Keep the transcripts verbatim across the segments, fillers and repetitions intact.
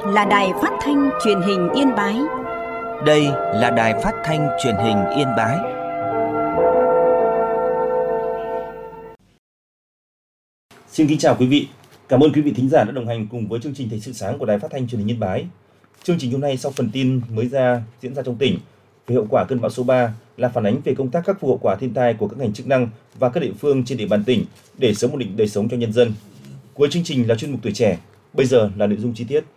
là Đài Phát thanh Truyền hình Yên Bái. Đây là Đài Phát thanh Truyền hình Yên Bái. Xin kính chào quý vị. Cảm ơn quý vị thính giả đã đồng hành cùng với chương trình Thời sự sáng của Đài Phát thanh Truyền hình Yên Bái. Chương trình hôm nay sau phần tin mới ra diễn ra trong tỉnh về hậu quả cơn bão số ba là phản ánh về công tác khắc phục hậu quả thiên tai của các ngành chức năng và các địa phương trên địa bàn tỉnh để sớm ổn định đời sống cho nhân dân. Cuối chương trình là chuyên mục Tuổi Trẻ. Bây giờ là nội dung chi tiết.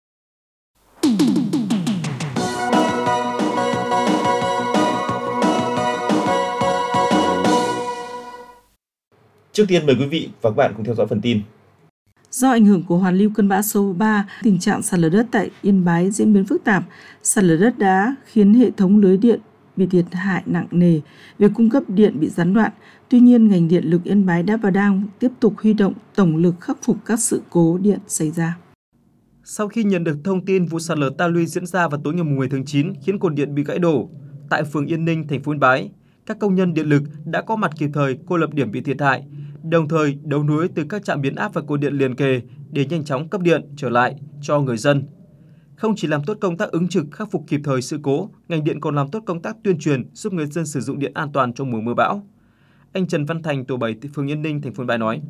Trước tiên mời quý vị và các bạn cùng theo dõi phần tin. Do ảnh hưởng của hoàn lưu cơn bão số ba, tình trạng sạt lở đất tại Yên Bái diễn biến phức tạp. Sạt lở đất đã khiến hệ thống lưới điện bị thiệt hại nặng nề, việc cung cấp điện bị gián đoạn. Tuy nhiên, ngành điện lực Yên Bái đã và đang tiếp tục huy động tổng lực khắc phục các sự cố điện xảy ra. Sau khi nhận được thông tin vụ sạt lở ta luy diễn ra vào tối ngày mười tháng chín khiến cột điện bị gãy đổ tại phường Yên Ninh, thành phố Yên Bái, các công nhân điện lực đã có mặt kịp thời cô lập điểm bị thiệt hại, đồng thời đấu nối từ các trạm biến áp và cột điện liền kề để nhanh chóng cấp điện trở lại cho người dân. Không chỉ làm tốt công tác ứng trực khắc phục kịp thời sự cố, ngành điện còn làm tốt công tác tuyên truyền giúp người dân sử dụng điện an toàn trong mùa mưa bão. Anh Trần Văn Thành, tổ bảy, phường Yên Ninh, thành phố Yên Bái nói: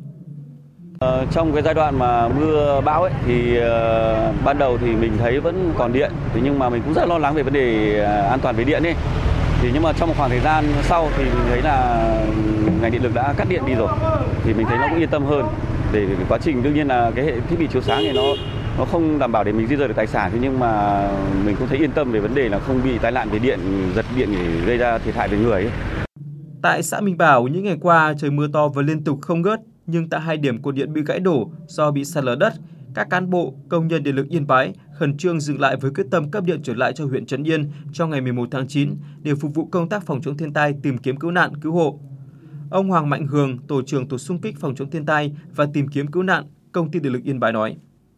Ờ, trong cái giai đoạn mà mưa bão ấy, thì uh, ban đầu thì mình thấy vẫn còn điện, thế nhưng mà mình cũng rất lo lắng về vấn đề uh, an toàn về điện ấy. Thì nhưng mà trong một khoảng thời gian sau thì mình thấy là ngành điện lực đã cắt điện đi rồi, thì mình thấy nó cũng yên tâm hơn. Để cái quá trình đương nhiên là cái hệ thiết bị chiếu sáng này nó nó không đảm bảo để mình di rời được tài sản, thế nhưng mà mình cũng thấy yên tâm về vấn đề là không bị tai nạn về điện, giật điện để gây ra thiệt hại về người ấy. Tại xã Minh Bảo, những ngày qua trời mưa to và liên tục không ngớt, nhưng tại hai điểm cột điện bị gãy đổ do bị sạt lở đất, các cán bộ, công nhân điện lực Yên Bái khẩn trương dừng lại với quyết tâm cấp điện trở lại cho huyện Trấn Yên trong ngày mười một tháng chín để phục vụ công tác phòng chống thiên tai, tìm kiếm cứu nạn, cứu hộ. Ông Hoàng Mạnh Hường, tổ trưởng tổ xung kích phòng chống thiên tai và tìm kiếm cứu nạn, công ty điện lực Yên Bái nói: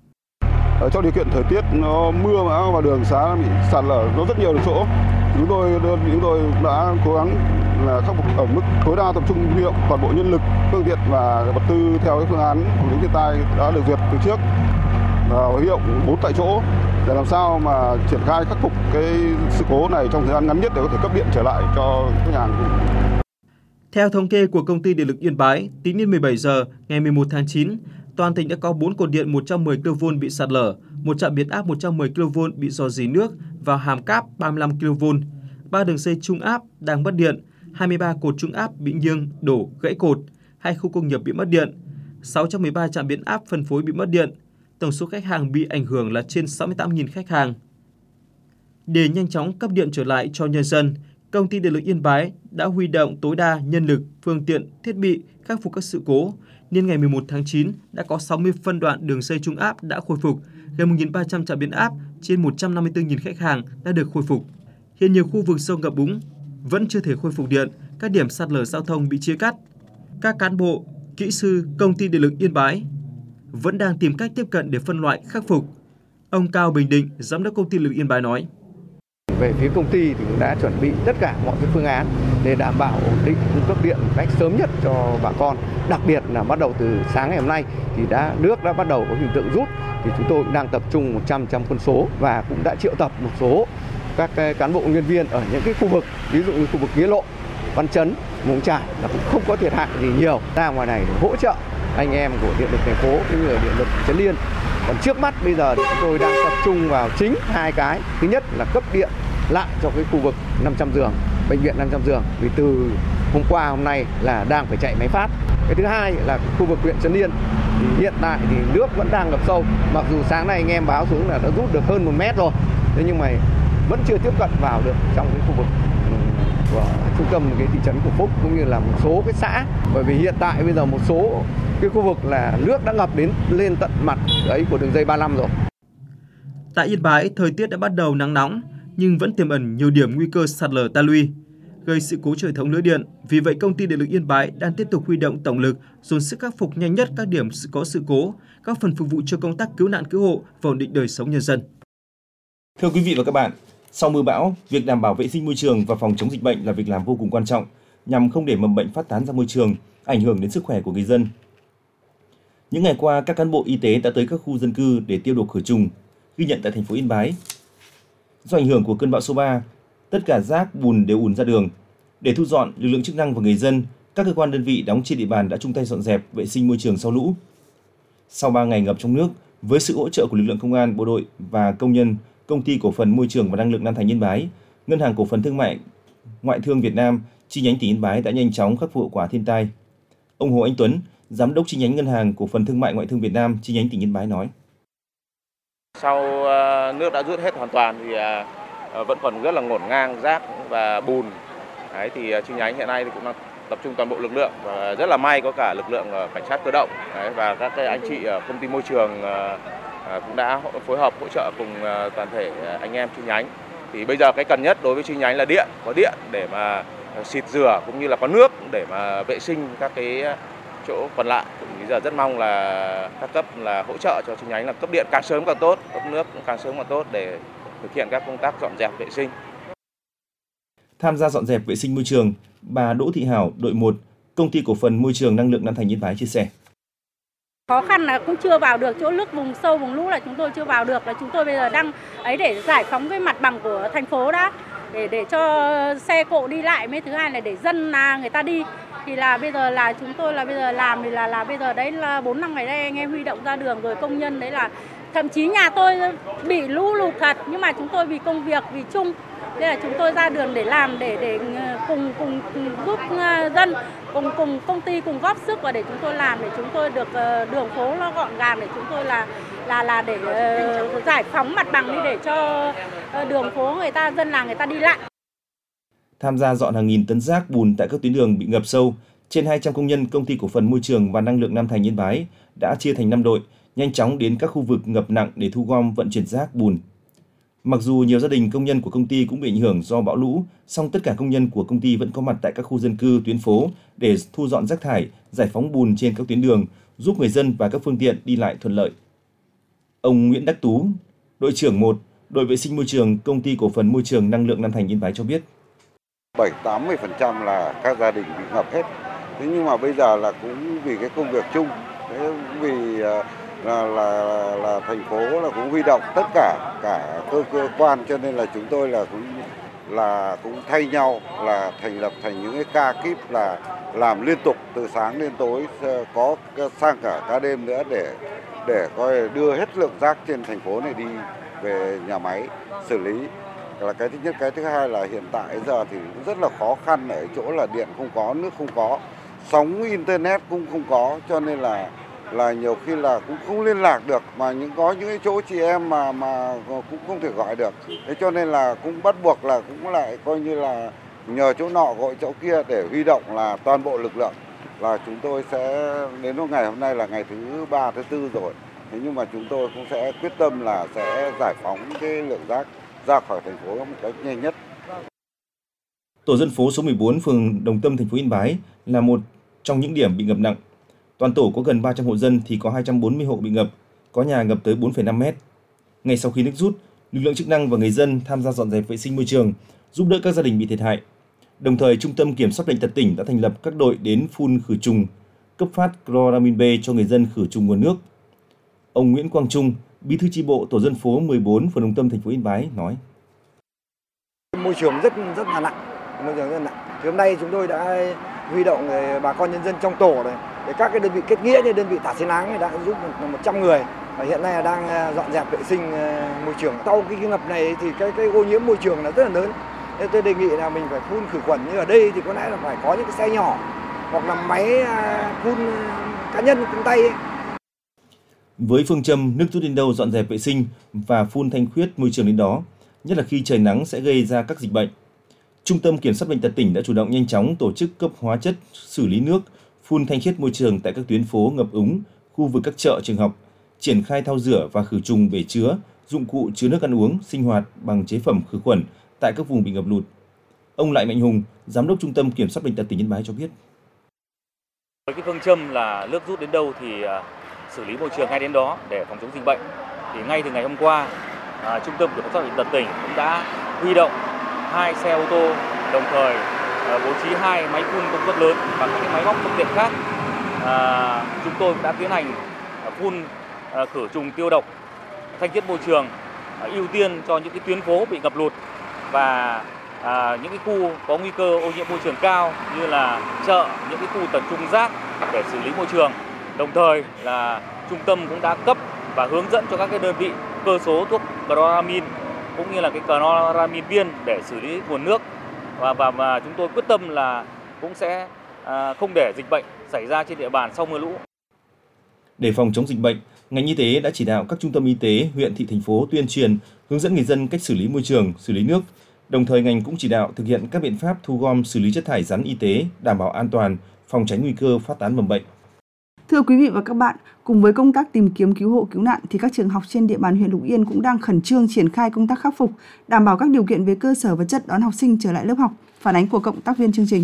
Ở trong điều kiện thời tiết nó mưa bão và đường xá bị sạt lở nó rất nhiều chỗ, chúng tôi chúng tôi đã cố gắng là khắc phục ở mức tối đa, tập trung huy động toàn bộ nhân lực, phương tiện và vật tư theo cái phương án phòng chống thiên tai đã được duyệt từ trước, và huy động bốn tại chỗ để làm sao mà triển khai khắc phục cái sự cố này trong thời gian ngắn nhất để có thể cấp điện trở lại cho khách hàng. Theo thống kê của công ty điện lực Yên Bái, tính đến mười bảy giờ ngày mười một tháng chín, toàn tỉnh đã có bốn cột điện một trăm mười ki lô vôn bị sạt lở, một trạm biến áp một trăm mười ki lô vôn bị rò rỉ nước vào hàm cáp ba mươi lăm ki lô vôn, ba đường dây trung áp đang mất điện, hai mươi ba cột trung áp bị nghiêng, đổ, gãy cột, hai khu công nghiệp bị mất điện, sáu trăm mười ba trạm biến áp phân phối bị mất điện. Tổng số khách hàng bị ảnh hưởng là trên sáu mươi tám nghìn khách hàng. Để nhanh chóng cấp điện trở lại cho nhân dân, công ty điện lực Yên Bái đã huy động tối đa nhân lực, phương tiện, thiết bị khắc phục các sự cố, nên ngày mười một tháng chín đã có sáu mươi phân đoạn đường dây trung áp đã khôi phục, gần một nghìn ba trăm trạm biến áp, trên một trăm năm mươi tư nghìn khách hàng đã được khôi phục. Hiện nhiều khu vực sâu ngập úng vẫn chưa thể khôi phục điện, các điểm sạt lở giao thông bị chia cắt. Các cán bộ, kỹ sư công ty điện lực Yên Bái vẫn đang tìm cách tiếp cận để phân loại khắc phục. Ông Cao Bình Định, giám đốc công ty điện lực Yên Bái nói: Về phía công ty thì cũng đã chuẩn bị tất cả mọi cái phương án để đảm bảo ổn định cung cấp điện một cách sớm nhất cho bà con. Đặc biệt là bắt đầu từ sáng ngày hôm nay thì đã nước đã bắt đầu có hiện tượng rút, thì chúng tôi cũng đang tập trung một trăm phần trăm quân số và cũng đã triệu tập một số các cán bộ nhân viên ở những cái khu vực, ví dụ như khu vực Nghĩa Lộ, Văn Chấn, Mường Trải là cũng không có thiệt hại gì nhiều, ra ngoài này để hỗ trợ anh em của điện lực thành phố cũng như là điện lực Trấn Yên. Còn trước mắt bây giờ thì chúng tôi đang tập trung vào chính hai cái. Thứ nhất là cấp điện lại cho cái khu vực năm trăm giường, bệnh viện năm trăm giường, vì từ hôm qua hôm nay là đang phải chạy máy phát. Cái thứ hai là khu vực huyện Trấn Yên thì hiện tại thì nước vẫn đang ngập sâu, mặc dù sáng nay anh em báo xuống là đã rút được hơn một mét rồi, thế nhưng mà vẫn chưa tiếp cận vào được trong cái khu vực của trung tâm cái thị trấn Cổ Phúc cũng như là một số cái xã, bởi vì hiện tại bây giờ một số cái khu vực là nước đã ngập đến lên tận mặt ấy của đường dây ba mươi lăm rồi. Tại Yên Bái, thời tiết đã bắt đầu nắng nóng nhưng vẫn tiềm ẩn nhiều điểm nguy cơ sạt lở ta luy, gây sự cố cho hệ thống lưới điện. Vì vậy, công ty điện lực Yên Bái đang tiếp tục huy động tổng lực, dồn sức khắc phục nhanh nhất các điểm có sự cố, góp phần phục vụ cho công tác cứu nạn cứu hộ và ổn định đời sống nhân dân. Thưa quý vị và các bạn, sau mưa bão, việc đảm bảo vệ sinh môi trường và phòng chống dịch bệnh là việc làm vô cùng quan trọng nhằm không để mầm bệnh phát tán ra môi trường, ảnh hưởng đến sức khỏe của người dân. Những ngày qua, các cán bộ y tế đã tới các khu dân cư để tiêu độc khử trùng. ghi nhận tại thành phố Yên Bái. Do ảnh hưởng của cơn bão số ba, tất cả rác, bùn đều ùn ra đường. Để thu dọn, lực lượng chức năng và người dân, các cơ quan đơn vị đóng trên địa bàn đã chung tay dọn dẹp, vệ sinh môi trường sau lũ. Sau ba ngày ngập trong nước, với sự hỗ trợ của lực lượng công an, bộ đội và công nhân, Công ty Cổ phần Môi trường và Năng lượng Nam Thành Yên Bái, Ngân hàng Cổ phần Thương mại Ngoại thương Việt Nam chi nhánh tỉnh Yên Bái đã nhanh chóng khắc phục hậu quả thiên tai. Ông Hồ Anh Tuấn, Giám đốc chi nhánh Ngân hàng Cổ phần Thương mại Ngoại thương Việt Nam chi nhánh tỉnh Yên Bái nói: Sau nước đã rút hết hoàn toàn thì vẫn còn rất là ngổn ngang rác và bùn. Đấy, thì chi nhánh hiện nay thì cũng đang tập trung toàn bộ lực lượng và rất là may có cả lực lượng cảnh sát cơ động. Đấy, và các cái anh chị ở công ty môi trường cũng đã phối hợp hỗ trợ cùng toàn thể anh em chi nhánh. Thì bây giờ cái cần nhất đối với chi nhánh là điện, có điện để mà xịt rửa cũng như là có nước để mà vệ sinh các cái chỗ còn lại. Bây giờ rất mong là các cấp là hỗ trợ cho chi nhánh là cấp điện càng sớm càng tốt, cấp nước cũng càng sớm càng tốt để thực hiện các công tác dọn dẹp vệ sinh. Tham gia dọn dẹp vệ sinh môi trường, bà Đỗ Thị Hảo, đội một, Công ty Cổ phần Môi trường Năng lượng Nam Thành Yên Bái chia sẻ: Khó khăn là cũng chưa vào được, chỗ nước vùng sâu vùng lũ là chúng tôi chưa vào được, là chúng tôi bây giờ đang ấy để giải phóng cái mặt bằng của thành phố đã, để để cho xe cộ đi lại, mấy thứ hai là để dân là người ta đi. Thì là bây giờ là chúng tôi là bây giờ làm thì là là bây giờ đấy là bốn năm ngày đây anh em huy động ra đường rồi, công nhân đấy là thậm chí nhà tôi bị lũ lụt thật, nhưng mà chúng tôi vì công việc, vì chung nên là chúng tôi ra đường để làm, để để cùng cùng, cùng giúp dân, cùng cùng công ty cùng góp sức và để chúng tôi làm, để chúng tôi được đường phố nó gọn gàng, để chúng tôi là là là để uh, giải phóng mặt bằng đi, để cho đường phố người ta, dân làng người ta đi lại. Tham gia dọn hàng nghìn tấn rác bùn tại các tuyến đường bị ngập sâu, trên hai trăm công nhân Công ty Cổ phần Môi trường và Năng lượng Nam Thành Yên Bái đã chia thành năm đội, nhanh chóng đến các khu vực ngập nặng để thu gom vận chuyển rác bùn. Mặc dù nhiều gia đình công nhân của công ty cũng bị ảnh hưởng do bão lũ, song tất cả công nhân của công ty vẫn có mặt tại các khu dân cư, tuyến phố để thu dọn rác thải, giải phóng bùn trên các tuyến đường, giúp người dân và các phương tiện đi lại thuận lợi. Ông Nguyễn Đắc Tú, đội trưởng một, đội vệ sinh môi trường Công ty Cổ phần Môi trường Năng lượng Nam Thành Yên Bái cho biết: bảy đến tám mươi phần trăm là các gia đình bị ngập hết. Thế nhưng mà bây giờ là cũng vì cái công việc chung, thế vì là, là, là, là thành phố là cũng huy động tất cả cả cơ cơ quan, cho nên là chúng tôi là cũng là cũng thay nhau là thành lập thành những cái ca kíp là làm liên tục từ sáng đến tối, có sang cả ca đêm nữa để để coi đưa hết lượng rác trên thành phố này đi về nhà máy xử lý. Là cái thứ nhất. Cái thứ hai là hiện tại giờ thì rất là khó khăn ở chỗ là điện không có, nước không có, sóng internet cũng không có, cho nên là là nhiều khi là cũng không liên lạc được, mà những có những cái chỗ chị em mà mà cũng không thể gọi được. Thế cho nên là cũng bắt buộc là cũng lại coi như là nhờ chỗ nọ gọi chỗ kia để huy động là toàn bộ lực lượng. Là chúng tôi sẽ đến ngày hôm nay là ngày thứ ba, thứ tư rồi. Thế nhưng mà chúng tôi cũng sẽ quyết tâm là sẽ giải phóng cái lượng rác ra khỏi thành phố một cách nhanh nhất. Tổ dân phố số mười bốn, phường Đồng Tâm, thành phố Yên Bái là một trong những điểm bị ngập nặng. Toàn tổ có gần ba trăm hộ dân thì có hai trăm bốn mươi hộ bị ngập, có nhà ngập tới bốn phẩy năm mét. Ngay sau khi nước rút, lực lượng chức năng và người dân tham gia dọn dẹp vệ sinh môi trường, giúp đỡ các gia đình bị thiệt hại. Đồng thời, Trung tâm Kiểm soát bệnh tật tỉnh đã thành lập các đội đến phun khử trùng, cấp phát chloramin B cho người dân khử trùng nguồn nước. Ông Nguyễn Quang Trung, Bí thư chi bộ tổ dân phố mười bốn, phường Đồng Tâm, thành phố Yên Bái nói: Môi trường rất rất là nặng, môi trường rất nặng. Thì hôm nay chúng tôi đã huy động bà con nhân dân trong tổ này, để các cái đơn vị kết nghĩa như đơn vị Tả Xến Áng đã giúp một trăm người và hiện nay là đang dọn dẹp vệ sinh môi trường. Sau cái ngập này thì cái cái ô nhiễm môi trường là rất là lớn. Nên tôi đề nghị là mình phải phun khử khuẩn, như ở đây thì có lẽ là phải có những cái xe nhỏ hoặc là máy phun cá nhân phun tay ấy. Với phương châm nước rút đến đâu dọn dẹp vệ sinh và phun thanh khiết môi trường đến đó, nhất là khi trời nắng sẽ gây ra các dịch bệnh, Trung tâm Kiểm soát bệnh tật tỉnh đã chủ động nhanh chóng tổ chức cấp hóa chất, xử lý nước, phun thanh khiết môi trường tại các tuyến phố ngập úng, khu vực các chợ, trường học, triển khai thao rửa và khử trùng bể chứa, dụng cụ chứa nước ăn uống, sinh hoạt bằng chế phẩm khử khuẩn tại các vùng bị ngập lụt. Ông Lại Mạnh Hùng, Giám đốc Trung tâm Kiểm soát bệnh tật tỉnh Yên Bái cho biết: Với cái phương châm là nước rút đến đâu thì xử lý môi trường ngay đến đó để phòng chống dịch bệnh, thì ngay từ ngày hôm qua, à, Trung tâm Kiểm soát bệnh tật tỉnh cũng đã huy động hai xe ô tô, đồng thời à, bố trí hai máy phun công suất lớn và các cái máy móc phương tiện khác. À, chúng tôi cũng đã tiến hành phun à, khử trùng tiêu độc, thanh khiết môi trường ưu tiên cho những cái tuyến phố bị ngập lụt và à, những cái khu có nguy cơ ô nhiễm môi trường cao như là chợ, những cái khu tập trung rác để xử lý môi trường. Đồng thời là trung tâm cũng đã cấp và hướng dẫn cho các cái đơn vị cơ số thuốc chloramin cũng như là cái chloramin viên để xử lý nguồn nước và và, và chúng tôi quyết tâm là cũng sẽ à, không để dịch bệnh xảy ra trên địa bàn sau mưa lũ. Để phòng chống dịch bệnh, ngành y tế đã chỉ đạo các trung tâm y tế, huyện, thị, thành phố tuyên truyền, hướng dẫn người dân cách xử lý môi trường, xử lý nước. Đồng thời ngành cũng chỉ đạo thực hiện các biện pháp thu gom xử lý chất thải rắn y tế, đảm bảo an toàn, phòng tránh nguy cơ phát tán mầm bệnh. Thưa quý vị và các bạn, cùng với công tác tìm kiếm cứu hộ cứu nạn thì các trường học trên địa bàn huyện Lục Yên cũng đang khẩn trương triển khai công tác khắc phục, đảm bảo các điều kiện về cơ sở vật chất đón học sinh trở lại lớp học. Phản ánh của cộng tác viên chương trình.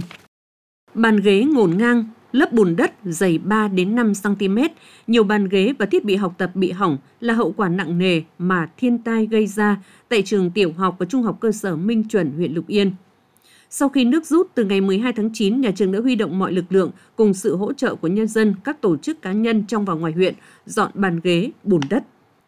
Bàn ghế ngổn ngang, lớp bùn đất dày ba đến năm xăng ti mét, nhiều bàn ghế và thiết bị học tập bị hỏng là hậu quả nặng nề mà thiên tai gây ra tại trường tiểu học và trung học cơ sở Minh Chuẩn, huyện Lục Yên. Sau khi nước rút từ ngày mười hai tháng chín, nhà trường đã huy động mọi lực lượng cùng sự hỗ trợ của nhân dân, các tổ chức cá nhân trong và ngoài huyện dọn bàn ghế, bùn đất.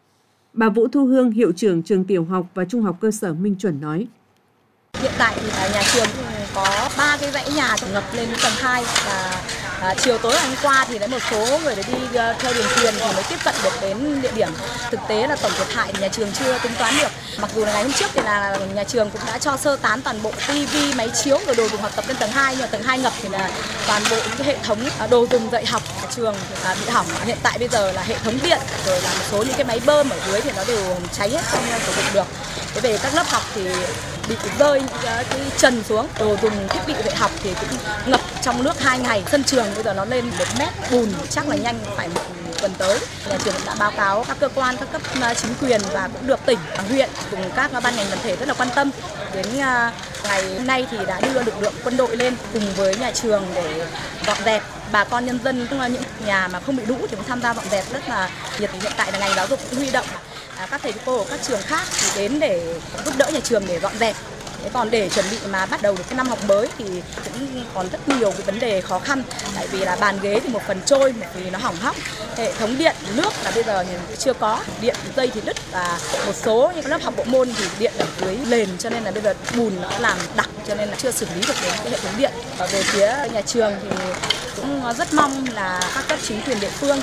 Bà Vũ Thu Hương, hiệu trưởng trường tiểu học và trung học cơ sở Minh Chuẩn nói: Hiện tại thì nhà trường có ba cái dãy nhà ngập lên đến tầng hai và à, chiều tối hôm qua thì đã một số người đã đi uh, theo đường truyền thì mới tiếp cận được đến địa điểm. Thực tế là tổng thiệt hại nhà trường chưa tính toán được. Mặc dù là ngày hôm trước thì là nhà trường cũng đã cho sơ tán toàn bộ tivi, máy chiếu rồi đồ dùng học tập lên tầng hai, nhưng mà tầng hai ngập thì là toàn bộ những cái hệ thống đồ dùng dạy học nhà trường thì bị hỏng. Hiện tại bây giờ là hệ thống điện rồi là một số những cái máy bơm ở dưới thì nó đều cháy hết, không sử dụng được. Thế về các lớp học thì bị rơi những cái, cái trần xuống, đồ dùng thiết bị dạy học thì cũng ngập trong nước hai ngày. Sân trường bây giờ nó lên một mét bùn, chắc là nhanh phải một tuần tới. Nhà trường đã báo cáo các cơ quan, các cấp chính quyền và cũng được tỉnh, huyện cùng các ban ngành đoàn thể rất là quan tâm. Đến ngày hôm nay thì đã đưa lực lượng quân đội lên cùng với nhà trường để dọn dẹp. Bà con nhân dân những nhà mà không bị lũ thì cũng tham gia dọn dẹp rất là nhiệt. Hiện tại là ngành giáo dục cũng huy động À, các thầy cô ở các trường khác thì đến để giúp đỡ nhà trường để dọn dẹp. Thế còn để chuẩn bị mà bắt đầu được cái năm học mới thì cũng còn rất nhiều cái vấn đề khó khăn, tại vì là bàn ghế thì một phần trôi, một vì nó hỏng hóc, hệ thống điện nước là bây giờ thì chưa có, điện dây thì đứt và một số những lớp học bộ môn thì điện ở dưới nền, cho nên là bây giờ bùn nó làm đặc cho nên là chưa xử lý được đến cái hệ thống điện. Và về phía nhà trường thì cũng rất mong là các cấp chính quyền địa phương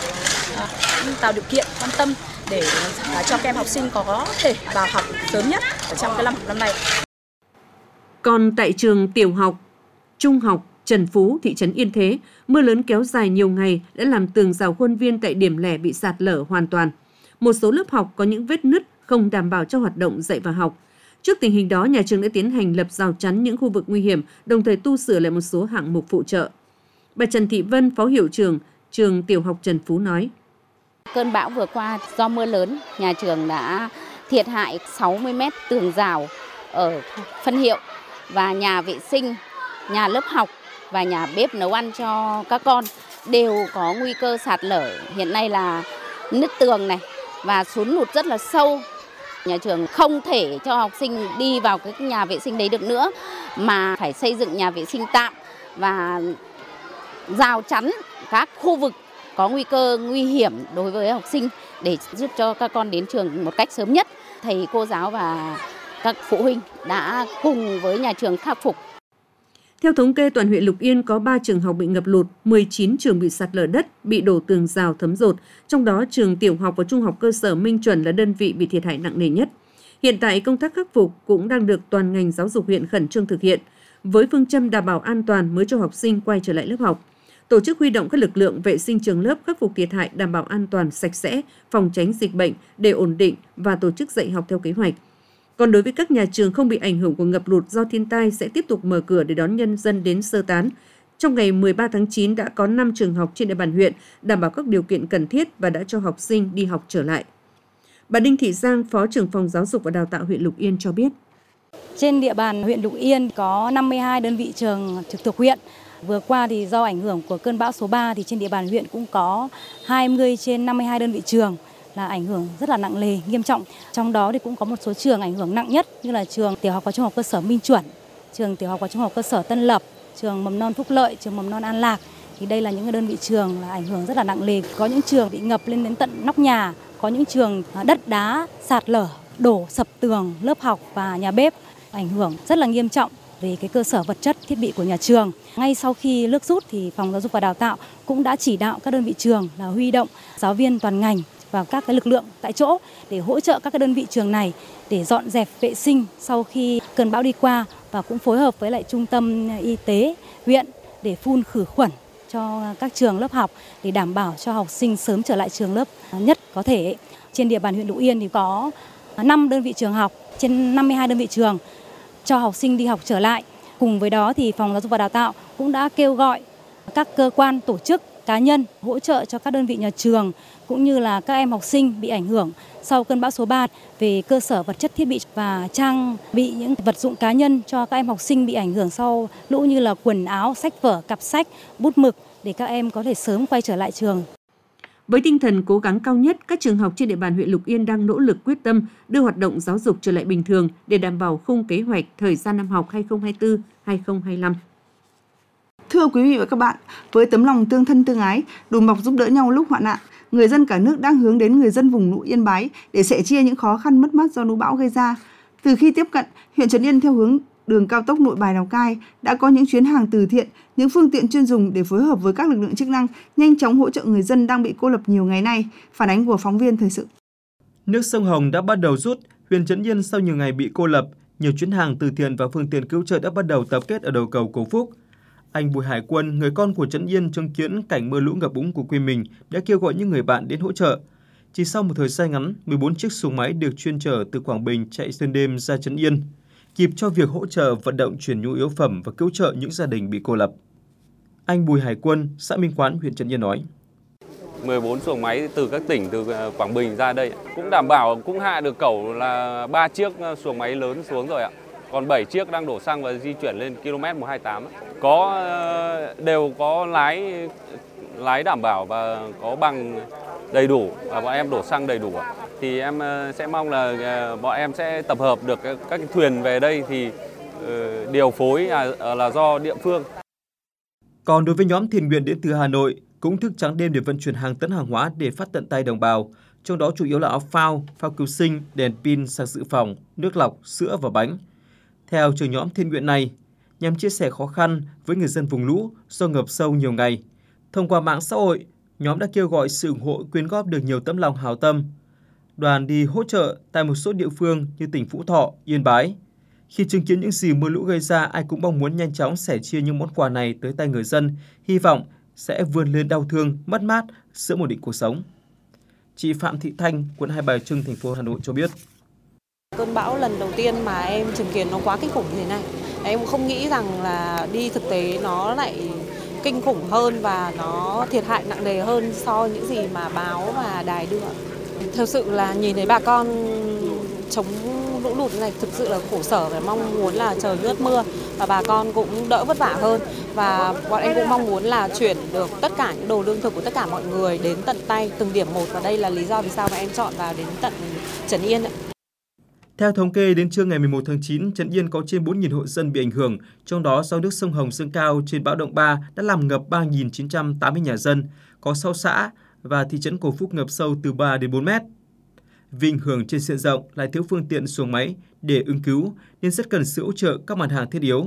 tạo điều kiện quan tâm để cho các em học sinh có thể vào học sớm nhất ở trong cái năm học năm nay. Còn tại trường tiểu học, trung học Trần Phú, thị trấn Yên Thế, mưa lớn kéo dài nhiều ngày đã làm tường rào khuôn viên tại điểm lẻ bị sạt lở hoàn toàn. Một số lớp học có những vết nứt không đảm bảo cho hoạt động dạy và học. Trước tình hình đó, nhà trường đã tiến hành lập rào chắn những khu vực nguy hiểm, đồng thời tu sửa lại một số hạng mục phụ trợ. Bà Trần Thị Vân, Phó hiệu trưởng trường tiểu học Trần Phú nói: Cơn bão vừa qua do mưa lớn, nhà trường đã thiệt hại sáu mươi mét tường rào ở phân hiệu và nhà vệ sinh, nhà lớp học và nhà bếp nấu ăn cho các con đều có nguy cơ sạt lở. Hiện nay là nứt tường này và sún lụt rất là sâu. Nhà trường không thể cho học sinh đi vào cái nhà vệ sinh đấy được nữa mà phải xây dựng nhà vệ sinh tạm và rào chắn các khu vực có nguy cơ nguy hiểm đối với học sinh để giúp cho các con đến trường một cách sớm nhất. Thầy cô giáo và các phụ huynh đã cùng với nhà trường khắc phục. Theo thống kê, toàn huyện Lục Yên có ba trường học bị ngập lụt, mười chín trường bị sạt lở đất, bị đổ tường rào thấm dột. Trong đó, trường tiểu học và trung học cơ sở Minh Chuẩn là đơn vị bị thiệt hại nặng nề nhất. Hiện tại, công tác khắc phục cũng đang được toàn ngành giáo dục huyện khẩn trương thực hiện, với phương châm đảm bảo an toàn mới cho học sinh quay trở lại lớp học. Tổ chức huy động các lực lượng vệ sinh trường lớp, khắc phục thiệt hại, đảm bảo an toàn, sạch sẽ, phòng tránh dịch bệnh để ổn định và tổ chức dạy học theo kế hoạch. Còn đối với các nhà trường không bị ảnh hưởng của ngập lụt do thiên tai sẽ tiếp tục mở cửa để đón nhân dân đến sơ tán. Trong ngày mười ba tháng chín đã có năm trường học trên địa bàn huyện đảm bảo các điều kiện cần thiết và đã cho học sinh đi học trở lại. Bà Đinh Thị Giang, Phó trưởng phòng giáo dục và đào tạo huyện Lục Yên cho biết. Trên địa bàn huyện Lục Yên có năm mươi hai đơn vị trường trực thuộc huyện. Vừa qua thì do ảnh hưởng của cơn bão số ba thì trên địa bàn huyện cũng có hai mươi trên năm mươi hai đơn vị trường là ảnh hưởng rất là nặng nề, nghiêm trọng. Trong đó thì cũng có một số trường ảnh hưởng nặng nhất như là trường tiểu học và trung học cơ sở Minh Chuẩn, trường tiểu học và trung học cơ sở Tân Lập, trường mầm non Phúc Lợi, trường mầm non An Lạc. Thì đây là những đơn vị trường là ảnh hưởng rất là nặng nề. Có những trường bị ngập lên đến tận nóc nhà, có những trường đất đá sạt lở đổ sập tường lớp học và nhà bếp, ảnh hưởng rất là nghiêm trọng về cái cơ sở vật chất thiết bị của nhà trường. Ngay sau khi nước rút thì Phòng Giáo dục và Đào tạo cũng đã chỉ đạo các đơn vị trường là huy động giáo viên toàn ngành và các cái lực lượng tại chỗ để hỗ trợ các cái đơn vị trường này để dọn dẹp vệ sinh sau khi cơn bão đi qua, và cũng phối hợp với lại trung tâm y tế huyện để phun khử khuẩn cho các trường lớp học để đảm bảo cho học sinh sớm trở lại trường lớp nhất có thể. Trên địa bàn huyện Lục Yên thì có năm đơn vị trường học trên năm mươi hai đơn vị trường cho học sinh đi học trở lại. Cùng với đó thì Phòng Giáo dục và Đào tạo cũng đã kêu gọi các cơ quan, tổ chức, cá nhân hỗ trợ cho các đơn vị nhà trường cũng như là các em học sinh bị ảnh hưởng sau cơn bão số ba về cơ sở vật chất thiết bị và trang bị những vật dụng cá nhân cho các em học sinh bị ảnh hưởng sau lũ như là quần áo, sách vở, cặp sách, bút mực để các em có thể sớm quay trở lại trường. Với tinh thần cố gắng cao nhất, các trường học trên địa bàn huyện Lục Yên đang nỗ lực quyết tâm đưa hoạt động giáo dục trở lại bình thường để đảm bảo khung kế hoạch thời gian năm học hai nghìn không trăm hai mươi tư hai nghìn không trăm hai mươi lăm. Thưa quý vị và các bạn, với tấm lòng tương thân tương ái, đùm bọc giúp đỡ nhau lúc hoạn nạn, người dân cả nước đang hướng đến người dân vùng lũ Yên Bái để sẻ chia những khó khăn mất mát do lũ bão gây ra. Từ khi tiếp cận, huyện Trấn Yên theo hướng đường cao tốc Nội Bài - Lào Cai đã có những chuyến hàng từ thiện, những phương tiện chuyên dùng để phối hợp với các lực lượng chức năng nhanh chóng hỗ trợ người dân đang bị cô lập nhiều ngày nay. Phản ánh của phóng viên thời sự. Nước sông Hồng đã bắt đầu rút, huyện Trấn Yên sau nhiều ngày bị cô lập, nhiều chuyến hàng từ thiện và phương tiện cứu trợ đã bắt đầu tập kết ở đầu cầu Cầu Phúc. Anh Bùi Hải Quân, người con của Trấn Yên chứng kiến cảnh mưa lũ ngập úng của quê mình, đã kêu gọi những người bạn đến hỗ trợ. Chỉ sau một thời gian ngắn, mười bốn chiếc xuồng máy được chuyên chở từ Quảng Bình chạy xuyên đêm ra Trấn Yên, kịp cho việc hỗ trợ vận động chuyển nhu yếu phẩm và cứu trợ những gia đình bị cô lập. Anh Bùi Hải Quân, xã Minh Quán, huyện Trấn Yên nói: mười bốn xuồng máy từ các tỉnh từ Quảng Bình ra đây cũng đảm bảo cũng hạ được cẩu là ba chiếc xuồng máy lớn xuống rồi ạ. Còn bảy chiếc đang đổ xăng và di chuyển lên ki lô mét một hai tám. Có đều có lái lái đảm bảo và có bằng đầy đủ và bọn em đổ xăng đầy đủ. Thì em sẽ mong là bọn em sẽ tập hợp được các cái thuyền về đây thì điều phối là, là do địa phương. Còn đối với nhóm thiện nguyện đến từ Hà Nội cũng thức trắng đêm để vận chuyển hàng tấn hàng hóa để phát tận tay đồng bào, trong đó chủ yếu là áo phao, phao cứu sinh, đèn pin, sạc dự phòng, nước lọc, sữa và bánh. Theo trưởng nhóm thiện nguyện này, nhằm chia sẻ khó khăn với người dân vùng lũ do ngập sâu nhiều ngày, thông qua mạng xã hội, nhóm đã kêu gọi sự ủng hộ quyên góp được nhiều tấm lòng hảo tâm. Đoàn đi hỗ trợ tại một số địa phương như tỉnh Phú Thọ, Yên Bái. Khi chứng kiến những gì mưa lũ gây ra, ai cũng mong muốn nhanh chóng sẻ chia những món quà này tới tay người dân, hy vọng sẽ vươn lên đau thương, mất mát, sớm ổn định cuộc sống. Chị Phạm Thị Thanh, quận Hai Bà Trưng, thành phố Hà Nội cho biết: Cơn bão lần đầu tiên mà em chứng kiến nó quá kinh khủng như thế này. Em không nghĩ rằng là đi thực tế nó lại kinh khủng hơn và nó thiệt hại nặng nề hơn so với những gì mà báo và đài đưa. Thực sự là nhìn thấy bà con chống lũ lụt này thực sự là khổ sở và mong muốn là trời ngớt mưa và bà con cũng đỡ vất vả hơn, và bọn em cũng mong muốn là chuyển được tất cả những đồ lương thực của tất cả mọi người đến tận tay từng điểm một, và đây là lý do vì sao mà em chọn vào đến tận Trấn Yên. Theo thống kê, đến trưa ngày mười một tháng chín, Trấn Yên có trên bốn nghìn hộ dân bị ảnh hưởng, trong đó do nước sông Hồng dâng cao trên bão động ba đã làm ngập ba nghìn chín trăm tám mươi nhà dân, có sáu xã và thị trấn Cầu Phúc ngập sâu từ ba đến bốn mét. Vì ảnh hưởng trên diện rộng lại thiếu phương tiện xuồng máy để ứng cứu nên rất cần sự hỗ trợ các mặt hàng thiết yếu.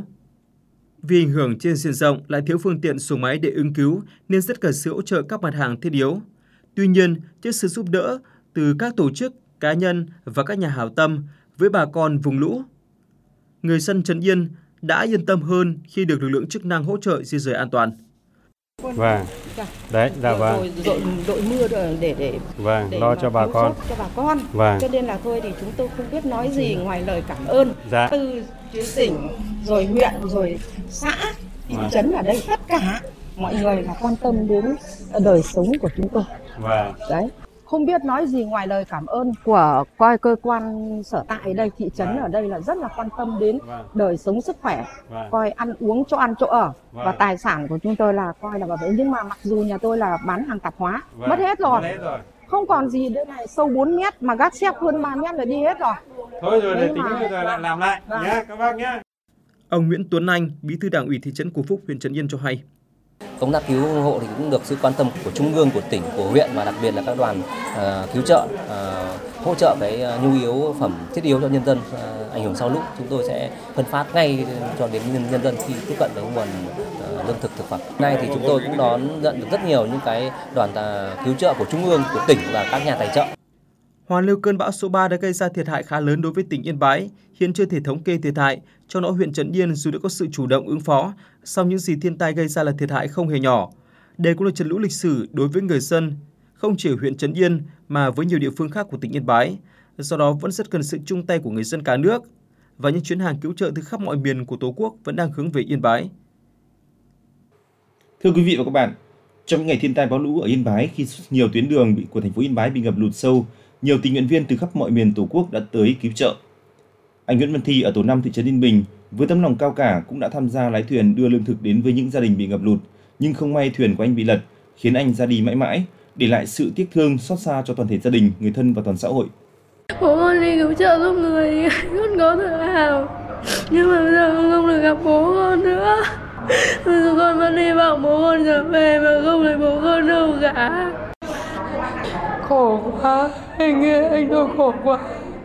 Vì ảnh hưởng trên diện rộng lại thiếu phương tiện xuồng máy để ứng cứu nên rất cần sự hỗ trợ các mặt hàng thiết yếu. Tuy nhiên, trước sự giúp đỡ từ các tổ chức, cá nhân và các nhà hảo tâm với bà con vùng lũ, người dân Trấn Yên đã yên tâm hơn khi được lực lượng chức năng hỗ trợ di rời an toàn. Vâng, đấy, dạ vâng. Đội, đội mưa để để, để vâng, để lo cho bà con. Cho bà con. Vâng. Cho nên là thôi thì chúng tôi không biết nói gì ngoài lời cảm ơn dạ. từ tỉnh, rồi huyện, rồi xã, thị vâng. trấn ở đây tất cả mọi người là quan tâm đến đời sống của chúng tôi. Vâng. Đấy. Không biết nói gì ngoài lời cảm ơn của coi cơ quan sở tại ở đây, thị trấn vâng. ở đây là rất là quan tâm đến vâng. đời sống sức khỏe, vâng. coi ăn uống, chỗ ăn chỗ ở vâng. và tài sản của chúng tôi là coi là bảo vệ. Nhưng mà mặc dù nhà tôi là bán hàng tạp hóa, vâng. mất hết rồi. Mất hết rồi. Không còn gì nữa này, sâu bốn mét mà gác xếp hơn ba mét là đi hết rồi. Thôi rồi để tính bây giờ lại làm lại vâng. nhé các bác nhé. Ông Nguyễn Tuấn Anh, Bí thư Đảng ủy thị trấn Cầu Phúc, huyện Trấn Yên cho hay: Công tác cứu hộ thì cũng được sự quan tâm của trung ương, của tỉnh, của huyện và đặc biệt là các đoàn uh, cứu trợ uh, hỗ trợ cái uh, nhu yếu phẩm thiết yếu cho nhân dân uh, ảnh hưởng sau lũ. Chúng tôi sẽ phân phát ngay cho đến nhân dân khi tiếp cận với nguồn uh, lương thực thực phẩm. Hôm nay thì chúng tôi cũng đón nhận được rất nhiều những cái đoàn uh, cứu trợ của trung ương, của tỉnh và các nhà tài trợ. Hoàn lưu cơn bão số ba đã gây ra thiệt hại khá lớn đối với tỉnh Yên Bái. Hiện chưa thể thống kê thiệt hại, cho nỗi huyện Trấn Yên dù đã có sự chủ động ứng phó, song những gì thiên tai gây ra là thiệt hại không hề nhỏ. Đây cũng là trận lũ lịch sử đối với người dân, không chỉ ở huyện Trấn Yên mà với nhiều địa phương khác của tỉnh Yên Bái. Do đó vẫn rất cần sự chung tay của người dân cả nước và những chuyến hàng cứu trợ từ khắp mọi miền của Tổ quốc vẫn đang hướng về Yên Bái. Thưa quý vị và các bạn, trong những ngày thiên tai bão lũ ở Yên Bái, khi nhiều tuyến đường của thành phố Yên Bái bị ngập lụt sâu, nhiều tình nguyện viên từ khắp mọi miền Tổ quốc đã tới cứu trợ. Anh Nguyễn Văn Thi ở tổ năm thị trấn Yên Bình với tấm lòng cao cả cũng đã tham gia lái thuyền đưa lương thực đến với những gia đình bị ngập lụt, nhưng không may thuyền của anh bị lật, khiến anh ra đi mãi mãi, để lại sự tiếc thương xót xa cho toàn thể gia đình, người thân và toàn xã hội. Bố con đi cứu trợ giúp người, con có tự hào, nhưng mà bây giờ con không được gặp bố con nữa. Bây giờ con vẫn hy vọng bố con trở về mà không thấy bố con đâu cả. Khổ quá, anh ơi, anh tôi khổ quá.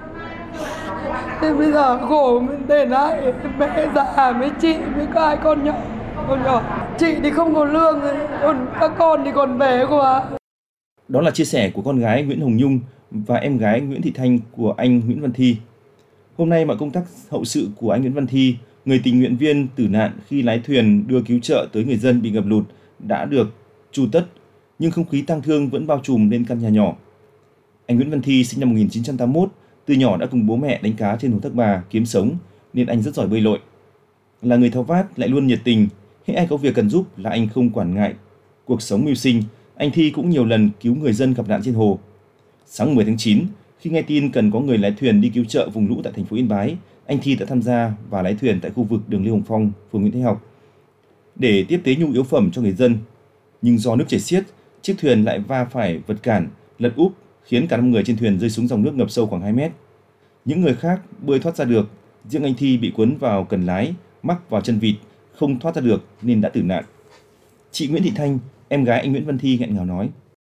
Thế bây giờ khổ mình để lại mẹ già với chị với các hai con nhỏ, con nhỏ. Chị thì không có lương, còn các con thì còn bé quá. Đó là chia sẻ của con gái Nguyễn Hồng Nhung và em gái Nguyễn Thị Thanh của anh Nguyễn Văn Thi. Hôm nay mọi công tác hậu sự của anh Nguyễn Văn Thi, người tình nguyện viên tử nạn khi lái thuyền đưa cứu trợ tới người dân bị ngập lụt đã được tru tất, nhưng không khí tang thương vẫn bao trùm lên căn nhà nhỏ. Anh Nguyễn Văn Thi sinh năm một nghìn chín trăm tám mươi mốt, từ nhỏ đã cùng bố mẹ đánh cá trên hồ Thác Bà kiếm sống nên anh rất giỏi bơi lội. Là người tháo vát lại luôn nhiệt tình, hễ ai có việc cần giúp là anh không quản ngại. Cuộc sống mưu sinh, anh Thi cũng nhiều lần cứu người dân gặp nạn trên hồ. Sáng mười tháng chín, khi nghe tin cần có người lái thuyền đi cứu trợ vùng lũ tại thành phố Yên Bái, anh Thi đã tham gia và lái thuyền tại khu vực đường Lê Hồng Phong, phường Nguyễn Thái Học để tiếp tế nhu yếu phẩm cho người dân. Nhưng do nước chảy xiết, chiếc thuyền lại va phải vật cản, lật úp, khiến cả năm người trên thuyền rơi xuống dòng nước ngập sâu khoảng hai mét. Những người khác bơi thoát ra được, riêng anh Thi bị cuốn vào cần lái, mắc vào chân vịt, không thoát ra được nên đã tử nạn. Chị Nguyễn Thị Thanh, em gái anh Nguyễn Văn Thi nghẹn ngào nói: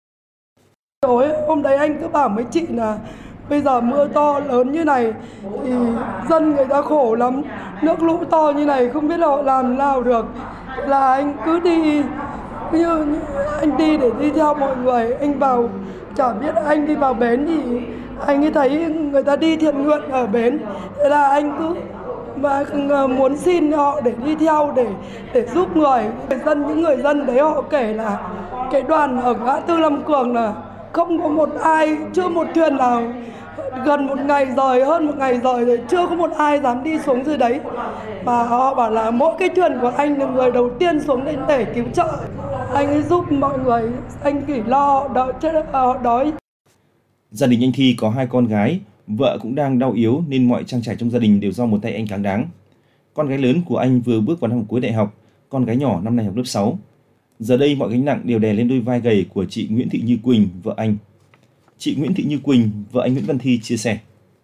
Tối hôm đấy anh cứ bảo với chị là bây giờ mưa to lớn như này thì dân người ta khổ lắm, nước lũ to như này không biết là họ làm nào được, là anh cứ đi như, như anh đi để đi theo mọi người. Anh vào chả biết anh đi vào bến thì anh ấy thấy người ta đi thiện nguyện ở bến, thế là anh cứ mà muốn xin họ để đi theo để để giúp người. Người dân những người dân đấy họ kể là cái đoàn ở ngã tư Lâm Cường là không có một ai, chưa một thuyền nào, gần một ngày rồi, hơn một ngày rồi rồi chưa có một ai dám đi xuống dưới đấy. Và họ bảo là mỗi cái thuyền của anh là người đầu tiên xuống đến để cứu trợ. Anh ấy giúp mọi người, anh chỉ lo đợi chết họ đói. Gia đình anh Thi có hai con gái, vợ cũng đang đau yếu nên mọi trang trải trong gia đình đều do một tay anh cáng đáng. Con gái lớn của anh vừa bước vào năm cuối đại học, con gái nhỏ năm nay học lớp sáu. Giờ đây mọi gánh nặng đều đè lên đôi vai gầy của chị Nguyễn Thị Như Quỳnh, vợ anh. Chị Nguyễn Thị Như Quỳnh, vợ anh Nguyễn Văn Thi chia sẻ: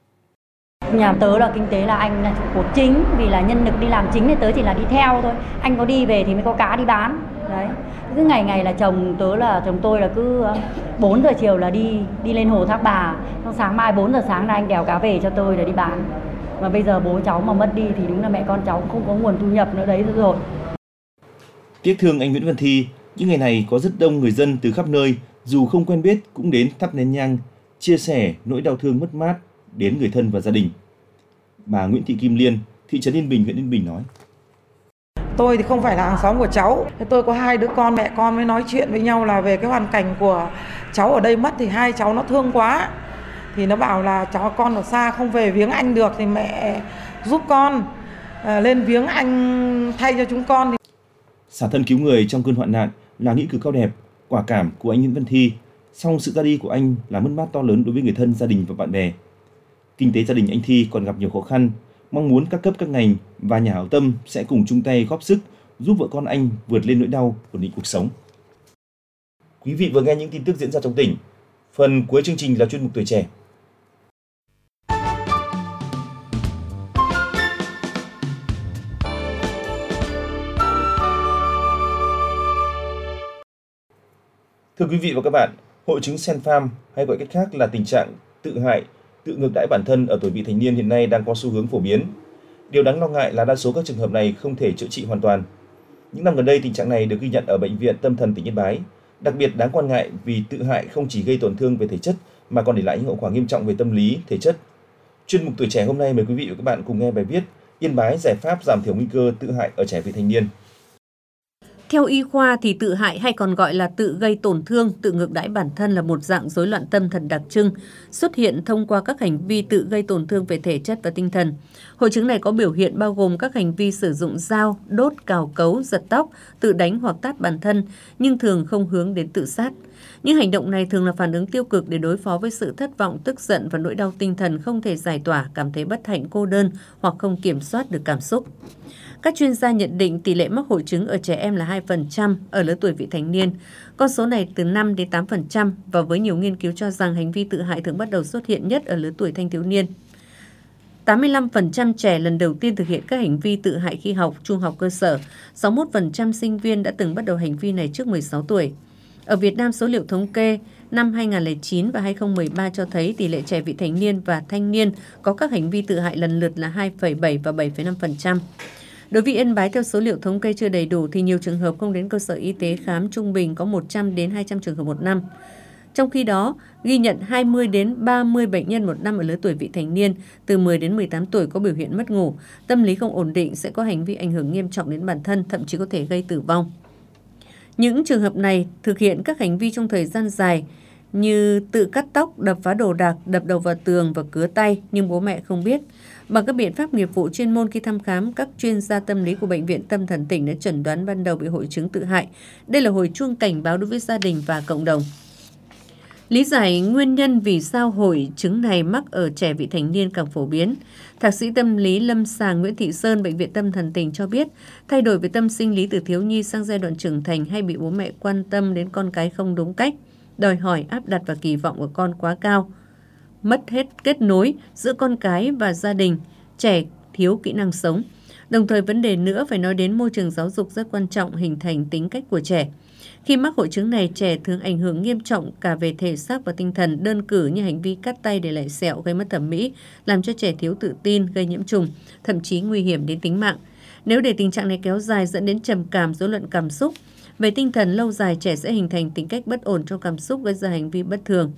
Nhà tớ là kinh tế là anh là trụ cột chính, vì là nhân lực đi làm chính thì tớ chỉ là đi theo thôi. Anh có đi về thì mới có cá đi bán. Đấy. Cứ ngày ngày là chồng tớ là chồng tôi là cứ bốn giờ chiều là đi đi lên hồ Thác Bà, xong sáng mai bốn giờ sáng là anh đèo cá về cho tôi để đi bán. Mà bây giờ bố cháu mà mất đi thì đúng là mẹ con cháu không có nguồn thu nhập nữa đấy rồi. Tiếc thương anh Nguyễn Văn Thi, những ngày này có rất đông người dân từ khắp nơi dù không quen biết cũng đến thắp nén nhang, chia sẻ nỗi đau thương mất mát đến người thân và gia đình. Bà Nguyễn Thị Kim Liên, thị trấn Yên Bình, huyện Yên Bình nói: Tôi thì không phải là hàng xóm của cháu, tôi có hai đứa con, mẹ con mới nói chuyện với nhau là về cái hoàn cảnh của cháu ở đây mất thì hai cháu nó thương quá. Thì nó bảo là cháu con ở xa không về viếng anh được thì mẹ giúp con à, lên viếng anh thay cho chúng con. Thì... Xả thân cứu người trong cơn hoạn nạn là nghĩa cử cao đẹp, quả cảm của anh Nguyễn Văn Thi. Song sự ra đi của anh là mất mát to lớn đối với người thân, gia đình và bạn bè. Kinh tế gia đình anh Thi còn gặp nhiều khó khăn, mong muốn các cấp các ngành và nhà hảo tâm sẽ cùng chung tay góp sức giúp vợ con anh vượt lên nỗi đau, ổn định cuộc sống. Quý vị vừa nghe những tin tức diễn ra trong tỉnh. Phần cuối chương trình là chuyên mục Tuổi Trẻ. Thưa quý vị và các bạn, hội chứng self-harm hay gọi cách khác là tình trạng tự hại, tự ngược đãi bản thân ở tuổi vị thành niên hiện nay đang có xu hướng phổ biến. Điều đáng lo ngại là đa số các trường hợp này không thể chữa trị hoàn toàn. Những năm gần đây, tình trạng này được ghi nhận ở Bệnh viện Tâm thần tỉnh Yên Bái. Đặc biệt đáng quan ngại vì tự hại không chỉ gây tổn thương về thể chất mà còn để lại những hậu quả nghiêm trọng về tâm lý, thể chất. Chuyên mục Tuổi trẻ hôm nay mời quý vị và các bạn cùng nghe bài viết Yên Bái giải pháp giảm thiểu nguy cơ tự hại ở trẻ vị thành niên. Theo y khoa thì tự hại hay còn gọi là tự gây tổn thương, tự ngược đãi bản thân là một dạng rối loạn tâm thần đặc trưng, xuất hiện thông qua các hành vi tự gây tổn thương về thể chất và tinh thần. Hội chứng này có biểu hiện bao gồm các hành vi sử dụng dao, đốt, cào cấu, giật tóc, tự đánh hoặc tát bản thân, nhưng thường không hướng đến tự sát. Những hành động này thường là phản ứng tiêu cực để đối phó với sự thất vọng, tức giận và nỗi đau tinh thần không thể giải tỏa, cảm thấy bất hạnh, cô đơn hoặc không kiểm soát được cảm xúc. Các chuyên gia nhận định tỷ lệ mắc hội chứng ở trẻ em là hai phần trăm ở lứa tuổi vị thành niên. Con số này từ năm đến tám phần trăm và với nhiều nghiên cứu cho rằng hành vi tự hại thường bắt đầu xuất hiện nhất ở lứa tuổi thanh thiếu niên. tám mươi lăm phần trăm trẻ lần đầu tiên thực hiện các hành vi tự hại khi học trung học cơ sở, sáu mươi mốt phần trăm sinh viên đã từng bắt đầu hành vi này trước mười sáu tuổi. Ở Việt Nam, số liệu thống kê năm hai không không chín và hai không một ba cho thấy tỷ lệ trẻ vị thành niên và thanh niên có các hành vi tự hại lần lượt là hai phẩy bảy và bảy phẩy năm phần trăm. Đối với Yên Bái, theo số liệu thống kê chưa đầy đủ thì nhiều trường hợp không đến cơ sở y tế khám, trung bình có một trăm đến hai trăm trường hợp một năm. Trong khi đó, ghi nhận hai mươi đến ba mươi bệnh nhân một năm ở lứa tuổi vị thành niên từ mười đến mười tám tuổi có biểu hiện mất ngủ, tâm lý không ổn định, sẽ có hành vi ảnh hưởng nghiêm trọng đến bản thân, thậm chí có thể gây tử vong. Những trường hợp này thực hiện các hành vi trong thời gian dài như tự cắt tóc, đập phá đồ đạc, đập đầu vào tường và cứa tay nhưng bố mẹ không biết. Bằng các biện pháp nghiệp vụ chuyên môn, khi thăm khám, các chuyên gia tâm lý của Bệnh viện Tâm thần tỉnh đã chẩn đoán ban đầu bị hội chứng tự hại. Đây là hồi chuông cảnh báo đối với gia đình và cộng đồng. Lý giải nguyên nhân vì sao hội chứng này mắc ở trẻ vị thành niên càng phổ biến, Thạc sĩ tâm lý lâm sàng Nguyễn Thị Sơn, Bệnh viện Tâm thần tỉnh cho biết, thay đổi về tâm sinh lý từ thiếu nhi sang giai đoạn trưởng thành hay bị bố mẹ quan tâm đến con cái không đúng cách, đòi hỏi, áp đặt và kỳ vọng của con quá cao, mất hết kết nối giữa con cái và gia đình, trẻ thiếu kỹ năng sống. Đồng thời vấn đề nữa phải nói đến môi trường giáo dục rất quan trọng hình thành tính cách của trẻ. Khi mắc hội chứng này, trẻ thường ảnh hưởng nghiêm trọng cả về thể xác và tinh thần, đơn cử như hành vi cắt tay để lại sẹo gây mất thẩm mỹ, làm cho trẻ thiếu tự tin, gây nhiễm trùng, thậm chí nguy hiểm đến tính mạng. Nếu để tình trạng này kéo dài dẫn đến trầm cảm, rối loạn cảm xúc, về tinh thần lâu dài trẻ sẽ hình thành tính cách bất ổn trong cảm xúc, gây ra hành vi bất thường.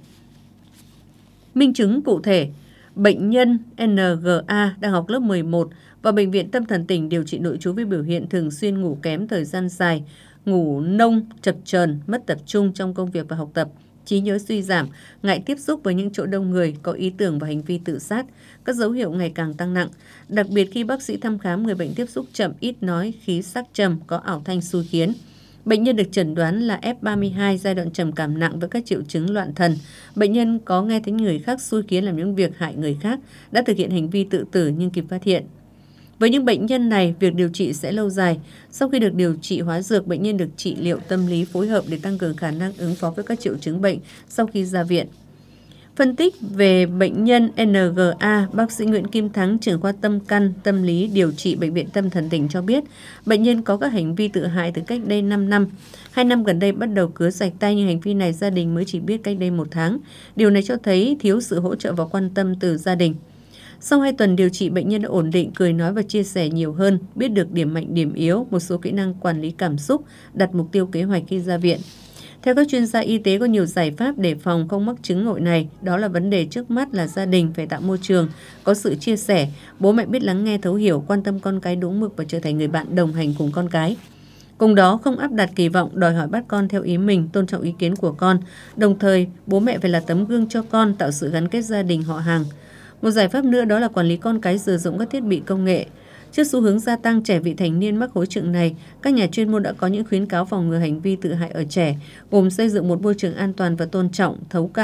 Minh chứng cụ thể, bệnh nhân en giê a đang học lớp mười một và Bệnh viện Tâm thần tỉnh điều trị nội trú với biểu hiện thường xuyên ngủ kém thời gian dài, ngủ nông, chập chờn, mất tập trung trong công việc và học tập, trí nhớ suy giảm, ngại tiếp xúc với những chỗ đông người, có ý tưởng và hành vi tự sát, các dấu hiệu ngày càng tăng nặng. Đặc biệt khi bác sĩ thăm khám, người bệnh tiếp xúc chậm, ít nói, khí sắc trầm, có ảo thanh xui khiến. Bệnh nhân được chẩn đoán là ép ba mươi hai, giai đoạn trầm cảm nặng với các triệu chứng loạn thần. Bệnh nhân có nghe thấy người khác xui khiến làm những việc hại người khác, đã thực hiện hành vi tự tử nhưng kịp phát hiện. Với những bệnh nhân này, việc điều trị sẽ lâu dài. Sau khi được điều trị hóa dược, bệnh nhân được trị liệu tâm lý phối hợp để tăng cường khả năng ứng phó với các triệu chứng bệnh sau khi ra viện. Phân tích về bệnh nhân en giê a, bác sĩ Nguyễn Kim Thắng, trưởng khoa tâm căn, tâm lý điều trị Bệnh viện Tâm thần tỉnh cho biết, bệnh nhân có các hành vi tự hại từ cách đây năm năm. Hai năm gần đây bắt đầu cứa rạch tay, nhưng hành vi này gia đình mới chỉ biết cách đây một tháng. Điều này cho thấy thiếu sự hỗ trợ và quan tâm từ gia đình. Sau hai tuần điều trị, bệnh nhân đã ổn định, cười nói và chia sẻ nhiều hơn, biết được điểm mạnh điểm yếu, một số kỹ năng quản lý cảm xúc, đặt mục tiêu kế hoạch khi ra viện. Theo các chuyên gia y tế, có nhiều giải pháp để phòng không mắc chứng ngội này. Đó là vấn đề trước mắt là gia đình phải tạo môi trường, có sự chia sẻ, bố mẹ biết lắng nghe thấu hiểu, quan tâm con cái đúng mực và trở thành người bạn đồng hành cùng con cái. Cùng đó, không áp đặt kỳ vọng, đòi hỏi bắt con theo ý mình, tôn trọng ý kiến của con. Đồng thời, bố mẹ phải là tấm gương cho con, tạo sự gắn kết gia đình họ hàng. Một giải pháp nữa đó là quản lý con cái sử dụng các thiết bị công nghệ. Trước xu hướng gia tăng trẻ vị thành niên mắc hội chứng này, các nhà chuyên môn đã có những khuyến cáo phòng ngừa hành vi tự hại ở trẻ, gồm xây dựng một môi trường an toàn và tôn trọng, thấu cảm,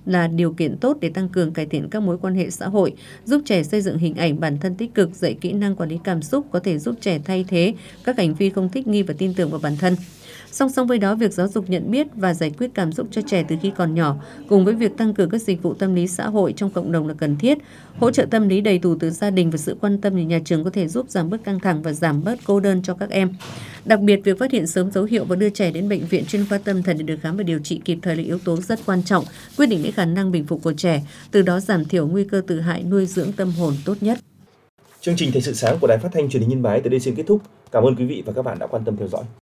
là điều kiện tốt để tăng cường cải thiện các mối quan hệ xã hội, giúp trẻ xây dựng hình ảnh bản thân tích cực, dạy kỹ năng quản lý cảm xúc có thể giúp trẻ thay thế các hành vi không thích nghi và tin tưởng vào bản thân. Song song với đó, việc giáo dục nhận biết và giải quyết cảm xúc cho trẻ từ khi còn nhỏ, cùng với việc tăng cường các dịch vụ tâm lý xã hội trong cộng đồng là cần thiết. Hỗ trợ tâm lý đầy đủ từ gia đình và sự quan tâm từ nhà trường có thể giúp giảm bớt căng thẳng và giảm bớt cô đơn cho các em. Đặc biệt, việc phát hiện sớm dấu hiệu và đưa trẻ đến bệnh viện chuyên khoa tâm thần để được khám và điều trị kịp thời là yếu tố rất quan trọng, quyết định đến khả năng bình phục của trẻ, từ đó giảm thiểu nguy cơ tự hại, nuôi dưỡng tâm hồn tốt nhất. Chương trình Thời sự sáng của Đài Phát thanh Truyền hình Yên Bái tới đây xin kết thúc. Cảm ơn quý vị và các bạn đã quan tâm theo dõi.